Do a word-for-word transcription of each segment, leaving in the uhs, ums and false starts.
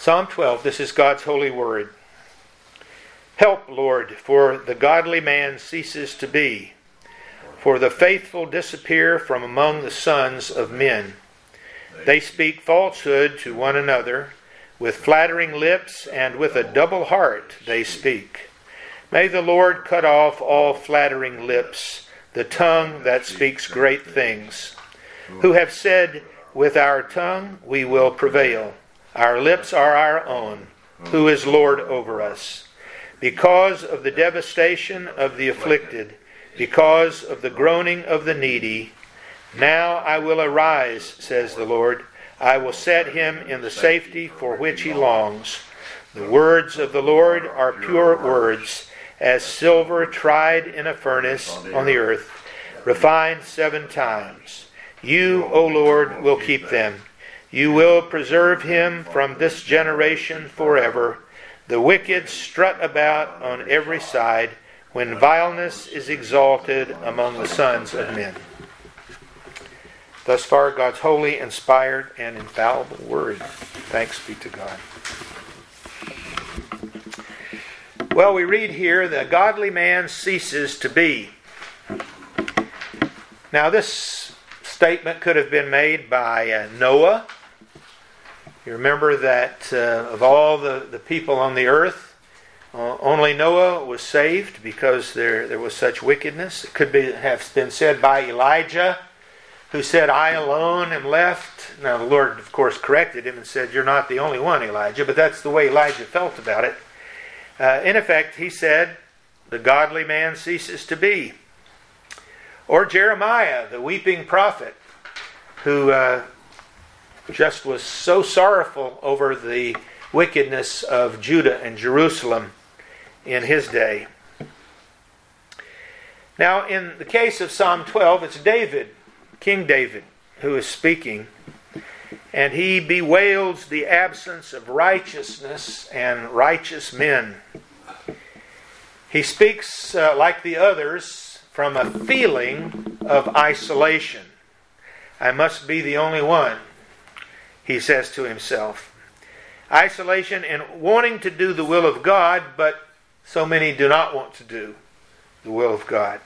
Psalm twelve, this is God's holy word. Help, Lord, for the godly man ceases to be, for the faithful disappear from among the sons of men. They speak falsehood to one another, with flattering lips and with a double heart they speak. May the Lord cut off all flattering lips, the tongue that speaks great things, who have said, with our tongue we will prevail. Our lips are our own. Who is Lord over us? Because of the devastation of the afflicted, because of the groaning of the needy, now I will arise, says the Lord. I will set him in the safety for which he longs. The words of the Lord are pure words, as silver tried in a furnace on the earth, refined seven times. You, O Lord, will keep them. You will preserve him from this generation forever. The wicked strut about on every side when vileness is exalted among the sons of men. Thus far, God's holy, inspired, and infallible word. Thanks be to God. Well, we read here, the godly man ceases to be. Now, this statement could have been made by uh, Noah. You remember that uh, of all the, the people on the earth, uh, only Noah was saved because there, there was such wickedness. It could be, have been said by Elijah, who said, I alone am left. Now the Lord, of course, corrected him and said, you're not the only one, Elijah. But that's the way Elijah felt about it. Uh, in effect, he said, the godly man ceases to be. Or Jeremiah, the weeping prophet, who uh, just was so sorrowful over the wickedness of Judah and Jerusalem in his day. Now, in the case of Psalm twelve, it's David, King David, who is speaking, and he bewails the absence of righteousness and righteous men. He speaks, uh, like the others, from a feeling of isolation. I must be the only one, he says to himself. Isolation and wanting to do the will of God, but so many do not want to do the will of God.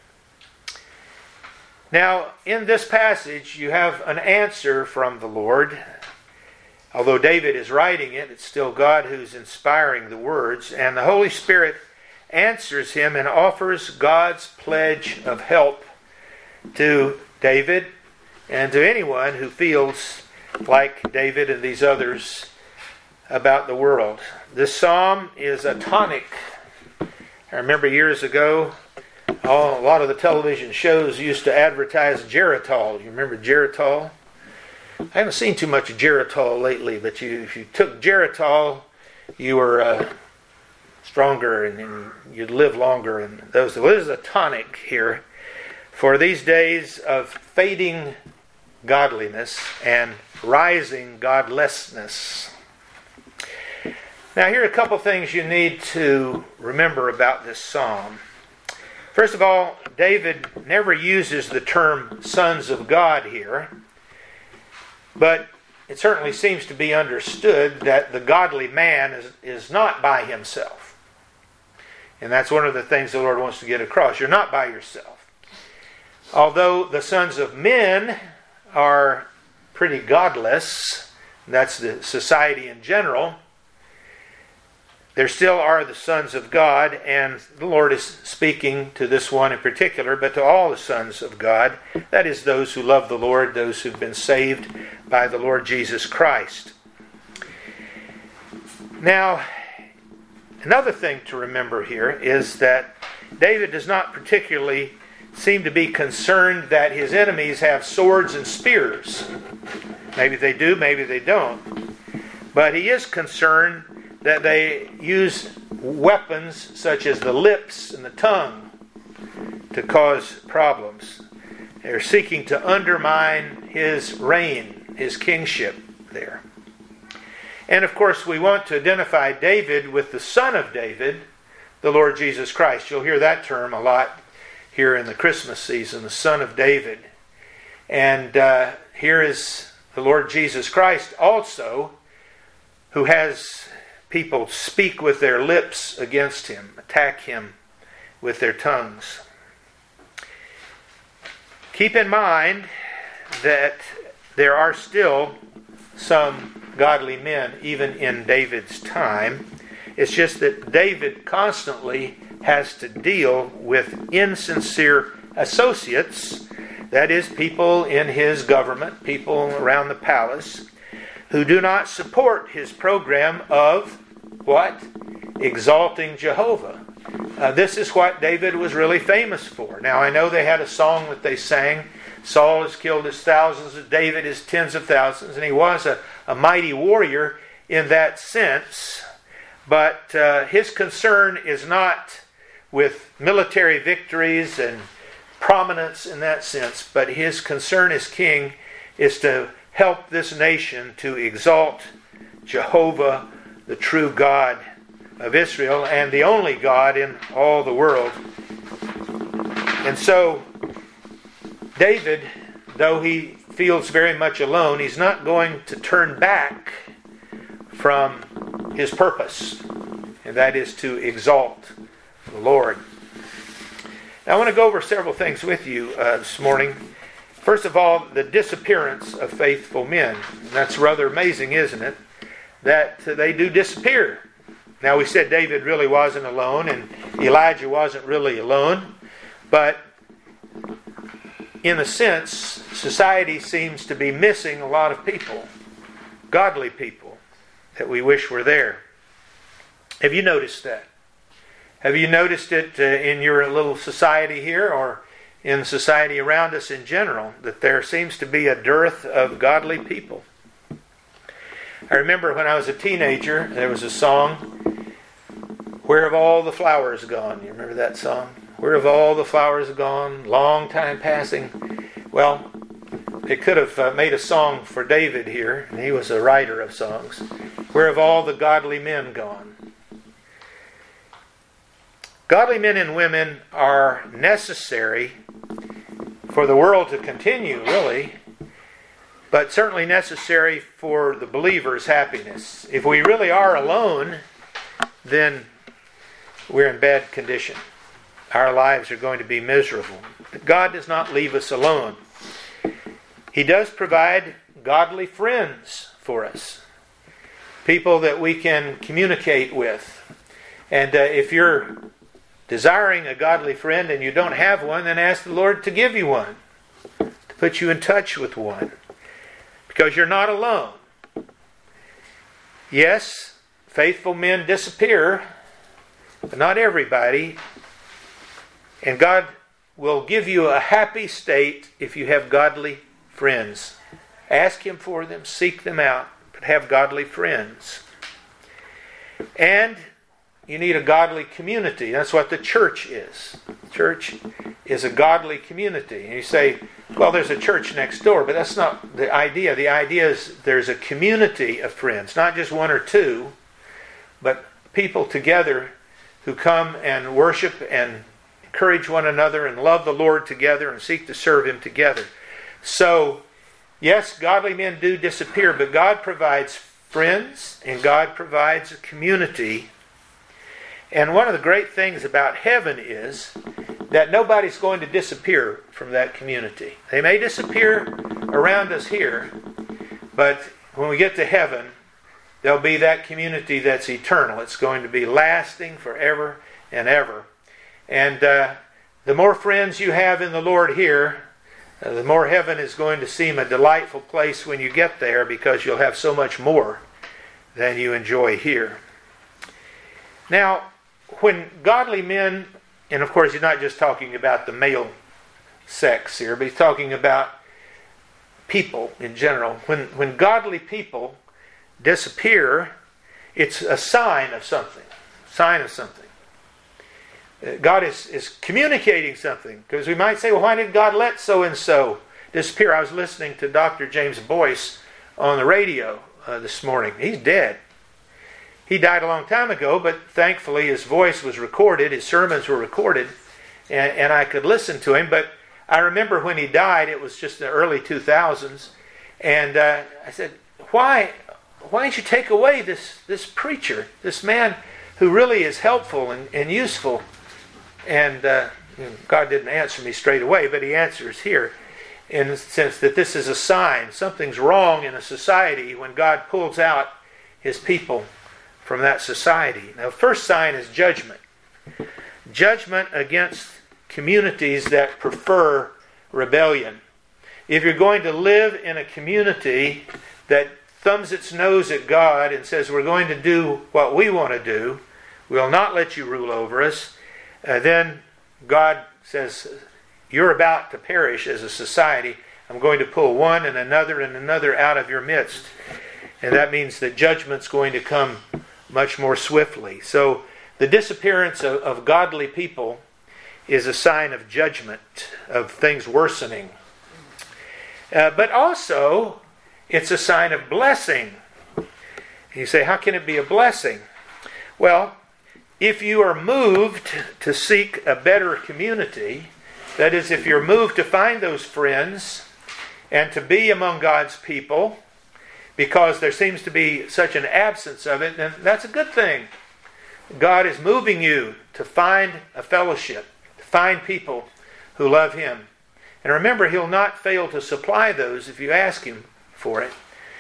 Now, in this passage, you have an answer from the Lord. Although David is writing it, it's still God who's inspiring the words. And the Holy Spirit answers him and offers God's pledge of help to David and to anyone who feels like David and these others about the world. This psalm is a tonic. I remember years ago, Oh, a lot of the television shows used to advertise Geritol. You remember Geritol? I haven't seen too much Geritol lately, but you, if you took Geritol, you were uh, stronger and, and you'd live longer. And those, well, this is a tonic here for these days of fading godliness and rising godlessness. Now, here are a couple things you need to remember about this psalm. First of all, David never uses the term sons of God here, but it certainly seems to be understood that the godly man is, is not by himself. And that's one of the things the Lord wants to get across. You're not by yourself. Although the sons of men are pretty godless, that's the society in general, there still are the sons of God, and the Lord is speaking to this one in particular, but to all the sons of God. That is those who love the Lord, those who've been saved by the Lord Jesus Christ. Now, another thing to remember here is that David does not particularly seem to be concerned that his enemies have swords and spears. Maybe they do, maybe they don't. But he is concerned that they use weapons such as the lips and the tongue to cause problems. They're seeking to undermine his reign, his kingship there. And of course, we want to identify David with the Son of David, the Lord Jesus Christ. You'll hear that term a lot here in the Christmas season, the Son of David. And uh, here is the Lord Jesus Christ also, who has people speak with their lips against him, attack him with their tongues. Keep in mind that there are still some godly men, even in David's time. It's just that David constantly has to deal with insincere associates, that is, people in his government, people around the palace, who do not support his program of what? Exalting Jehovah. Uh, this is what David was really famous for. Now, I know they had a song that they sang, Saul has killed his thousands, David his tens of thousands, and he was a, a mighty warrior in that sense. But uh, his concern is not with military victories and prominence in that sense, but his concern as king is to help this nation to exalt Jehovah, the true God of Israel, and the only God in all the world. And so, David, though he feels very much alone, he's not going to turn back from his purpose, and that is to exalt the Lord. Now, I want to go over several things with you uh, this morning. First of all, the disappearance of faithful men. That's rather amazing, isn't it? That they do disappear. Now, we said David really wasn't alone, and Elijah wasn't really alone, but in a sense, society seems to be missing a lot of people, godly people, that we wish were there. Have you noticed that? Have you noticed it uh, in your little society here, or in society around us in general, that there seems to be a dearth of godly people? I remember when I was a teenager, there was a song, Where Have All the Flowers Gone? You remember that song? Where have all the flowers gone? Long time passing. Well, they could have uh, made a song for David here, and he was a writer of songs. Where have all the godly men gone? Godly men and women are necessary for the world to continue, really, but certainly necessary for the believer's happiness. If we really are alone, then we're in bad condition. Our lives are going to be miserable. But God does not leave us alone. He does provide godly friends for us, people that we can communicate with. And uh, if you're desiring a godly friend and you don't have one, then ask the Lord to give you one, to put you in touch with one, because you're not alone. Yes, faithful men disappear, but not everybody. And God will give you a happy state if you have godly friends. Ask Him for them, seek them out, but have godly friends. And you need a godly community. That's what the church is. The church is a godly community. And you say, well, there's a church next door, but that's not the idea. The idea is there's a community of friends, not just one or two, but people together who come and worship and encourage one another and love the Lord together and seek to serve Him together. So, yes, godly men do disappear, but God provides friends and God provides a community. And one of the great things about heaven is that nobody's going to disappear from that community. They may disappear around us here, but when we get to heaven, there'll be that community that's eternal. It's going to be lasting forever and ever. And uh, the more friends you have in the Lord here, uh, the more heaven is going to seem a delightful place when you get there, because you'll have so much more than you enjoy here. Now, when godly men, and of course he's not just talking about the male sex here, but he's talking about people in general. When, when godly people disappear, it's a sign of something. Sign of something. God is, is communicating something. Because we might say, well, why did God let so-and-so disappear? I was listening to Doctor James Boyce on the radio uh, this morning. He's dead. He died a long time ago, but thankfully his voice was recorded, his sermons were recorded, and, and I could listen to him. But I remember when he died, it was just the early two thousands, and uh, I said, why, why don't you take away this, this preacher, this man who really is helpful and, and useful? And uh, God didn't answer me straight away, but he answers here in the sense that this is a sign. Something's wrong in a society when God pulls out his people from that society. Now, the first sign is judgment. Judgment against communities that prefer rebellion. If you're going to live in a community that thumbs its nose at God and says, we're going to do what we want to do, we'll not let you rule over us, uh, then God says, you're about to perish as a society. I'm going to pull one and another and another out of your midst. And that means that judgment's going to come much more swiftly. So the disappearance of, of godly people is a sign of judgment, of things worsening. Uh, but also, it's a sign of blessing. You say, how can it be a blessing? Well, if you are moved to seek a better community, that is, if you're moved to find those friends and to be among God's people, because there seems to be such an absence of it, then that's a good thing. God is moving you to find a fellowship, to find people who love Him. And remember, He'll not fail to supply those if you ask Him for it.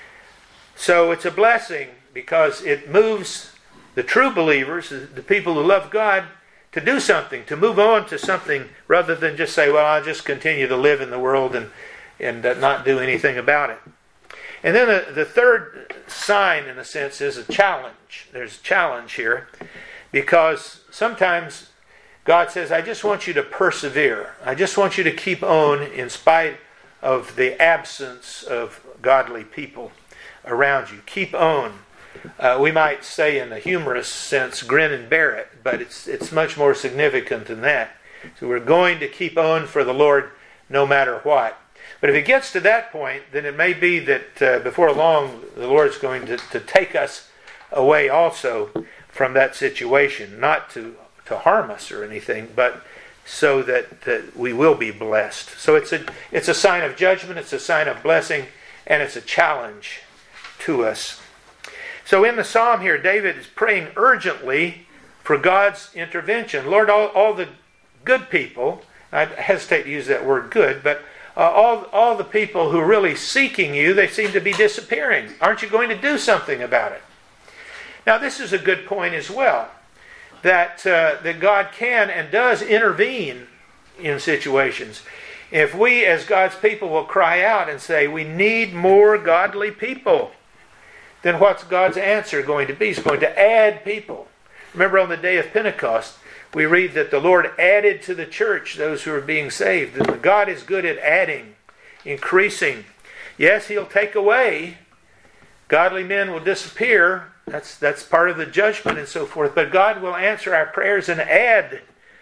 So it's a blessing because it moves the true believers, the people who love God, to do something, to move on to something rather than just say, well, I'll just continue to live in the world and, and uh, not do anything about it. And then the, the third sign, in a sense, is a challenge. There's a challenge here because sometimes God says, I just want you to persevere. I just want you to keep on in spite of the absence of godly people around you. Keep on. Uh, we might say in a humorous sense, grin and bear it, but it's it's much more significant than that. So we're going to keep on for the Lord no matter what. But if it gets to that point, then it may be that uh, before long the Lord's going to, to take us away also from that situation. Not to, to harm us or anything, but so that, that we will be blessed. So it's a, it's a sign of judgment, it's a sign of blessing, and it's a challenge to us. So in the psalm here, David is praying urgently for God's intervention. Lord, all, all the good people, I hesitate to use that word good, but uh, all, all the people who are really seeking you, they seem to be disappearing. Aren't you going to do something about it? Now this is a good point as well, that, uh, that God can and does intervene in situations. If we as God's people will cry out and say, we need more godly people, then what's God's answer going to be? He's going to add people. Remember on the day of Pentecost, we read that the Lord added to the church those who are being saved. And God is good at adding, increasing. Yes, He'll take away. Godly men will disappear. That's, that's part of the judgment and so forth. But God will answer our prayers and add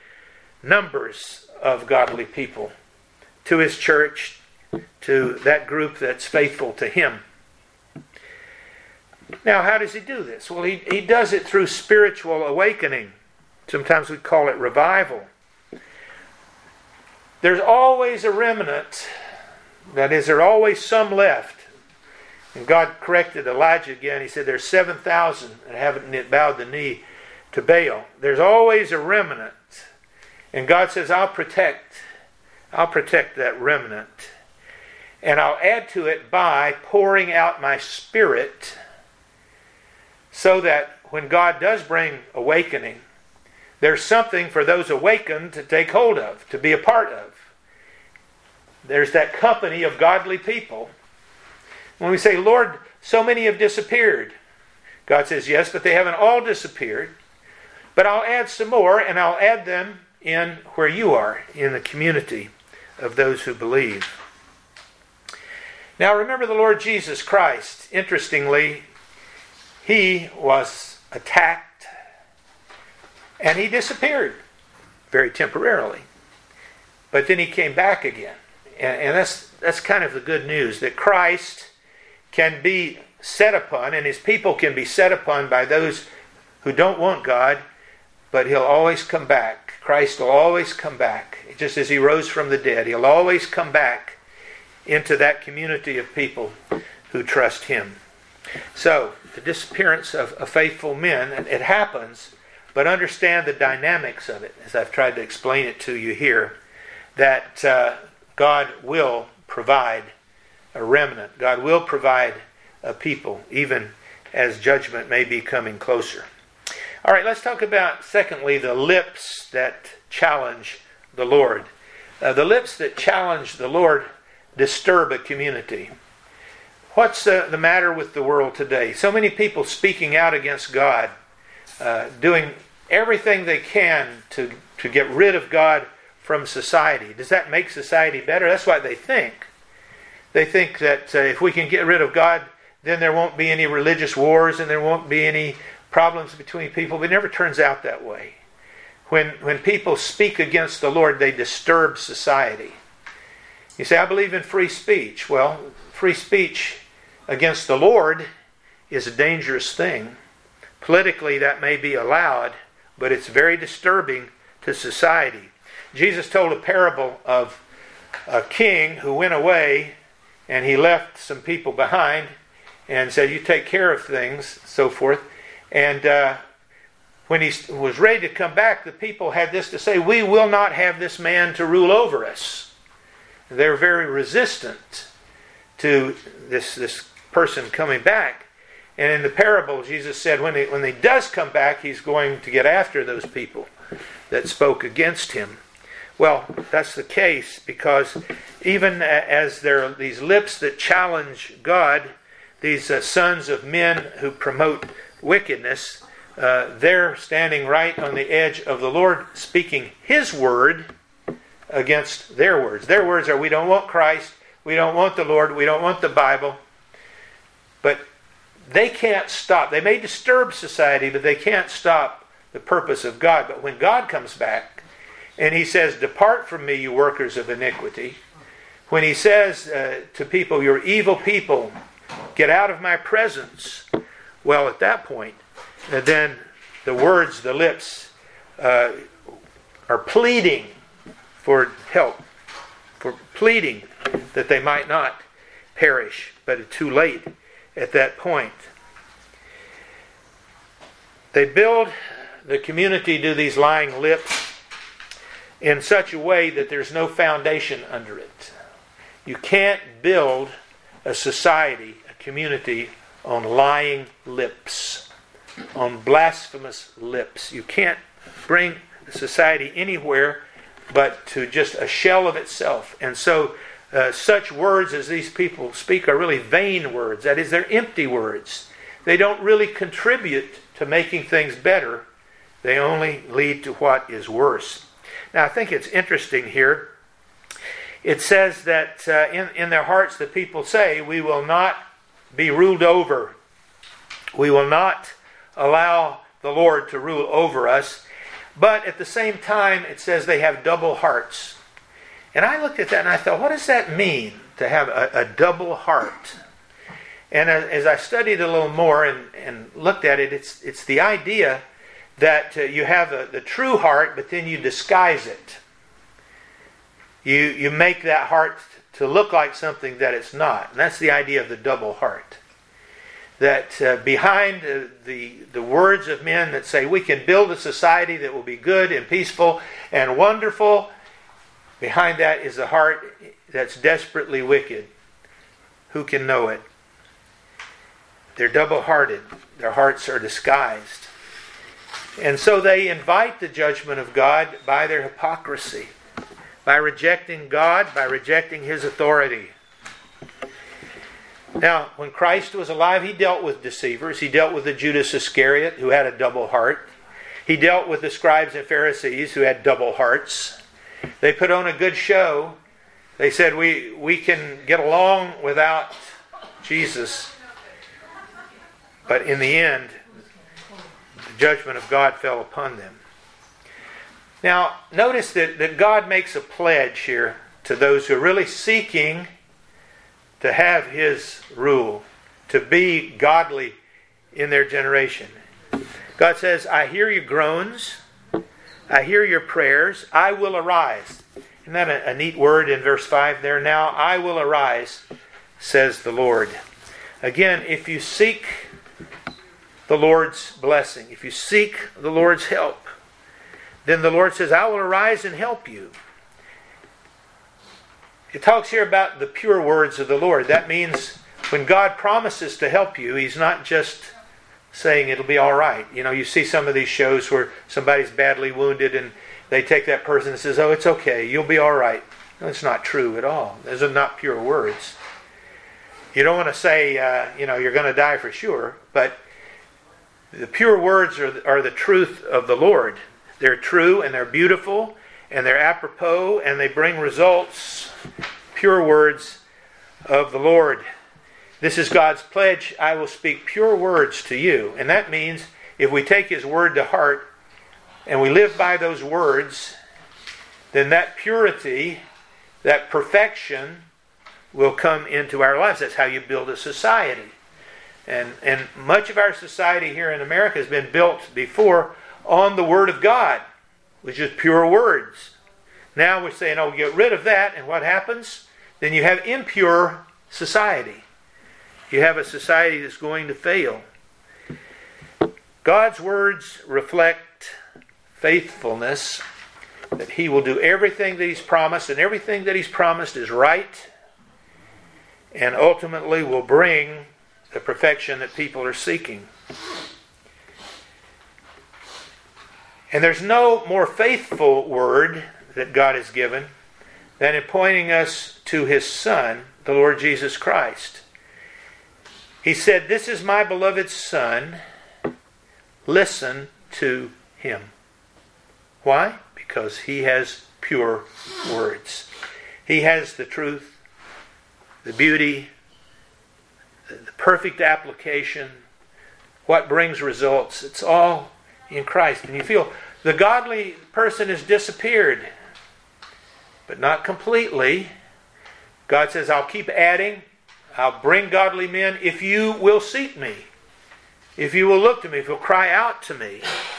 numbers of godly people to His church, to that group that's faithful to Him. Now, how does He do this? Well, he, he does it through spiritual awakening. Sometimes we call it revival. There's always a remnant. That is, there's always some left. And God corrected Elijah again. He said, there's seven thousand that haven't bowed the knee to Baal. There's always a remnant. And God says, I'll protect. I'll protect that remnant. And I'll add to it by pouring out my Spirit, so that when God does bring awakening, there's something for those awakened to take hold of, to be a part of. There's that company of godly people. When we say, Lord, so many have disappeared, God says, yes, but they haven't all disappeared. But I'll add some more, and I'll add them in where you are, in the community of those who believe. Now remember the Lord Jesus Christ. Interestingly, He was attacked and He disappeared very temporarily. But then He came back again. And, and that's, that's kind of the good news, that Christ can be set upon and His people can be set upon by those who don't want God, but He'll always come back. Christ will always come back. Just as He rose from the dead, He'll always come back into that community of people who trust Him. So, the disappearance of, of faithful men, and it happens, but understand the dynamics of it, as I've tried to explain it to you here, that uh, God will provide a remnant. God will provide a people, even as judgment may be coming closer. All right, let's talk about, secondly, the lips that challenge the Lord. Uh, the lips that challenge the Lord disturb a community. What's uh, the matter with the world today? So many people speaking out against God, uh, doing everything they can to, to get rid of God from society. Does that make society better? That's what they think. They think that uh, if we can get rid of God, then there won't be any religious wars and there won't be any problems between people. But it never turns out that way. When, when people speak against the Lord, they disturb society. You say, I believe in free speech. Well, free speech against the Lord is a dangerous thing. Politically, that may be allowed, but it's very disturbing to society. Jesus told a parable of a king who went away and he left some people behind and said, you take care of things, so forth. And uh, when he was ready to come back, the people had this to say, we will not have this man to rule over us. They're very resistant to this, this person coming back. And in the parable, Jesus said when he, when he does come back, he's going to get after those people that spoke against him. Well, that's the case because even as there are these lips that challenge God, these uh, sons of men who promote wickedness, uh, they're standing right on the edge of the Lord, speaking His word against their words. Their words are, we don't want Christ, we don't want the Lord, we don't want the Bible. But they can't stop. They may disturb society, but they can't stop the purpose of God. But when God comes back and He says, depart from me, you workers of iniquity. When He says uh, to people, you're evil people, get out of my presence. Well, at that point, uh, then the words, the lips, uh, are pleading for help, for pleading that they might not perish. But it's too late at that point. They build the community to these lying lips in such a way that there's no foundation under it. You can't build a society, a community, on lying lips, on blasphemous lips. You can't bring a society anywhere but to just a shell of itself. And so uh, such words as these people speak are really vain words. That is, they're empty words. They don't really contribute to making things better. They only lead to what is worse. Now, I think it's interesting here. It says that uh, in, in their hearts the people say, we will not be ruled over. We will not allow the Lord to rule over us. But at the same time, it says they have double hearts. And I looked at that and I thought, what does that mean, to have a, a double heart? And as I studied a little more and, and looked at it, it's it's the idea that uh, you have a, the true heart, but then you disguise it. You you make that heart to look like something that it's not. And that's the idea of the double heart. That uh, behind uh, the, the words of men that say we can build a society that will be good and peaceful and wonderful, behind that is a heart that's desperately wicked. Who can know it? They're double-hearted. Their hearts are disguised. And so they invite the judgment of God by their hypocrisy, by rejecting God, by rejecting His authority. Now, when Christ was alive, He dealt with deceivers. He dealt with the Judas Iscariot, who had a double heart. He dealt with the scribes and Pharisees, who had double hearts. They put on a good show. They said, we, we can get along without Jesus. But in the end, the judgment of God fell upon them. Now, notice that, that God makes a pledge here to those who are really seeking to have His rule, to be godly in their generation. God says, I hear your groans, I hear your prayers, I will arise. Isn't that a, a neat word in verse five there? Now I will arise, says the Lord. Again, if you seek the Lord's blessing, if you seek the Lord's help, then the Lord says, I will arise and help you. It talks here about the pure words of the Lord. That means when God promises to help you, He's not just saying it'll be all right. You know, you see some of these shows where somebody's badly wounded and they take that person and says, oh, it's okay, you'll be all right. No, it's not true at all. Those are not pure words. You don't want to say, uh, you know, you're going to die for sure, but the pure words are the, are the truth of the Lord. They're true and they're beautiful and they're apropos and they bring results. Pure words of the Lord. This is God's pledge. I will speak pure words to you. And that means if we take His word to heart and we live by those words, then that purity, that perfection will come into our lives. That's how you build a society. And, and much of our society here in America has been built before on the Word of God, which is pure words. Now we're saying, oh, get rid of that, and what happens? Then you have impure society. You have a society that's going to fail. God's words reflect faithfulness, that He will do everything that He's promised, and everything that He's promised is right, and ultimately will bring the perfection that people are seeking. And there's no more faithful word that God has given than in pointing us to His Son, the Lord Jesus Christ. He said, this is my beloved Son, listen to Him. Why? Because He has pure words. He has the truth, the beauty, the perfect application, what brings results. It's all in Christ. And you feel the godly person has disappeared, but not completely. God says, I'll keep adding. I'll bring godly men if you will seek me. If you will look to me, if you'll cry out to me.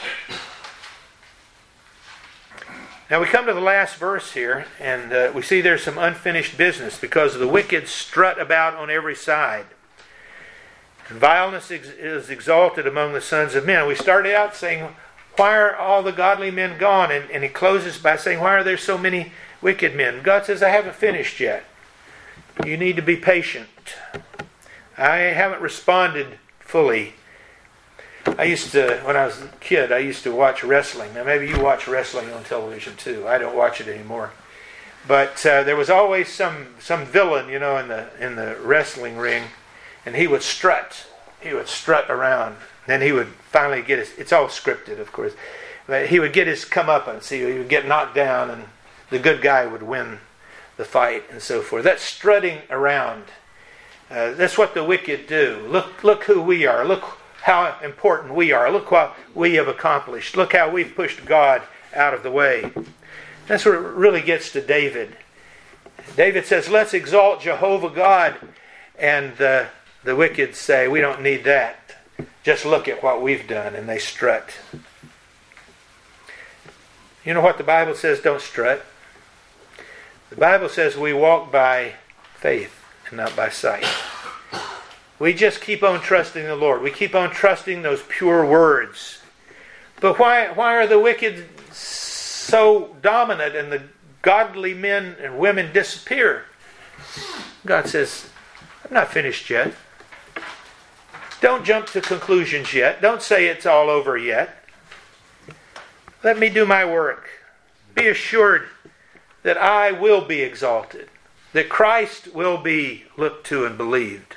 Now we come to the last verse here, and uh, we see there's some unfinished business because the wicked strut about on every side. And vileness ex- is exalted among the sons of men. We started out saying, why are all the godly men gone? And, and he closes by saying, why are there so many wicked men? God says, I haven't finished yet. You need to be patient. I haven't responded fully. I used to, when I was a kid, I used to watch wrestling. Now maybe you watch wrestling on television too. I don't watch it anymore. But uh, there was always some some villain, you know, in the in the wrestling ring, and he would strut. He would strut around. Then he would finally get his. It's all scripted, of course. But he would get his comeuppance. He would get knocked down, and the good guy would win the fight, and so forth. That's strutting around. Uh, that's what the wicked do. Look, look who we are. Look how important we are. Look what we have accomplished. Look how we've pushed God out of the way. That's what it really gets to David. David says, let's exalt Jehovah God. And uh, the wicked say, we don't need that. Just look at what we've done. And they strut. You know what the Bible says? Don't strut. The Bible says we walk by faith and not by sight. We just keep on trusting the Lord. We keep on trusting those pure words. But why, why are the wicked so dominant and the godly men and women disappear? God says, I'm not finished yet. Don't jump to conclusions yet. Don't say it's all over yet. Let me do my work. Be assured that I will be exalted, that Christ will be looked to and believed.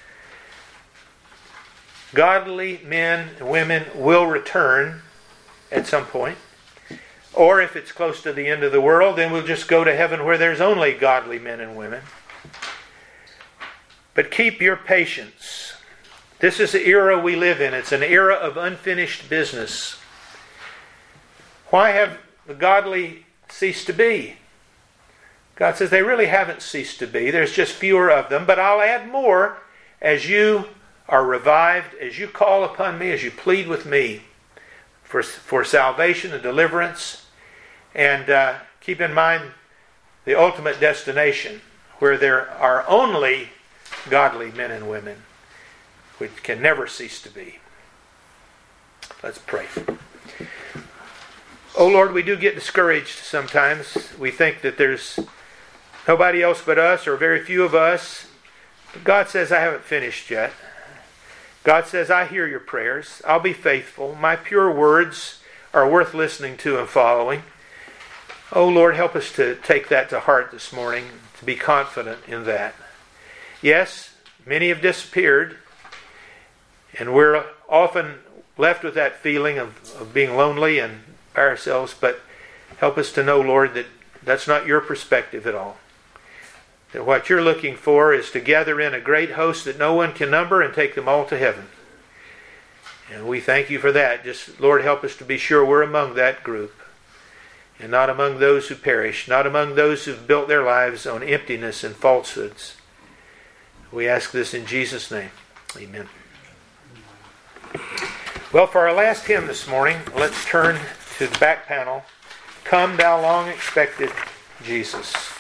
Godly men and women will return at some point. Or if it's close to the end of the world, then we'll just go to heaven where there's only godly men and women. But keep your patience. This is the era we live in. It's an era of unfinished business. Why have the godly ceased to be? God says they really haven't ceased to be. There's just fewer of them. But I'll add more as you are revived, as you call upon me, as you plead with me for, for salvation and deliverance. And uh, keep in mind the ultimate destination where there are only godly men and women. which can never cease to be. Let's pray. Oh Lord, we do get discouraged sometimes. We think that there's nobody else but us, or very few of us. But God says, I haven't finished yet. God says, I hear your prayers. I'll be faithful. My pure words are worth listening to and following. Oh Lord, help us to take that to heart this morning, to be confident in that. Yes, many have disappeared, and we're often left with that feeling of, of being lonely and by ourselves, but help us to know, Lord, that that's not your perspective at all. That what you're looking for is to gather in a great host that no one can number and take them all to heaven. And we thank you for that. Just, Lord, help us to be sure we're among that group and not among those who perish, not among those who've built their lives on emptiness and falsehoods. We ask this in Jesus' name. Amen. Well, for our last hymn this morning, let's turn to the back panel. Come, thou long expected Jesus.